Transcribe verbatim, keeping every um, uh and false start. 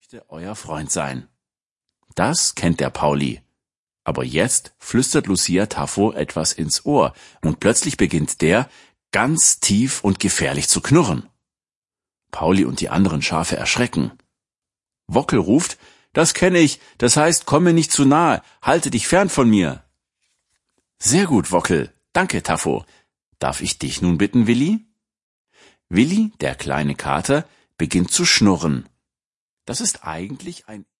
möchte euer Freund sein. Das kennt der Pauli. Aber jetzt flüstert Lucia Taffo etwas ins Ohr und plötzlich beginnt der, ganz tief und gefährlich zu knurren. Pauli und die anderen Schafe erschrecken. Wockel ruft, das kenne ich, das heißt, komm mir nicht zu nahe, halte dich fern von mir. Sehr gut, Wockel, danke, Taffo. Darf ich dich nun bitten, Willi? Willi, der kleine Kater, beginnt zu schnurren. Das ist eigentlich ein